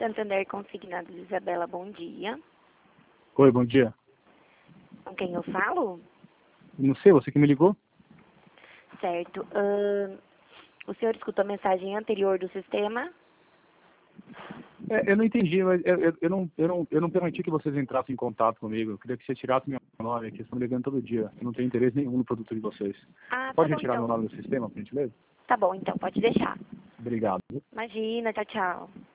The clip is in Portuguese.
Santander Consignados, Isabela, bom dia. Oi, bom dia. Com quem eu falo? Não sei, você que me ligou? Certo. O senhor escutou a mensagem anterior do sistema? Eu não entendi, mas eu não permiti que vocês entrassem em contato comigo. Eu queria que você tirasse meu nome aqui, estão me ligando todo dia. Eu não tenho interesse nenhum no produto de vocês. Ah, tá Pode bom retirar meu então. nome do sistema, por gentileza? Tá bom então, pode deixar. Obrigado. Imagina, tchau, tchau.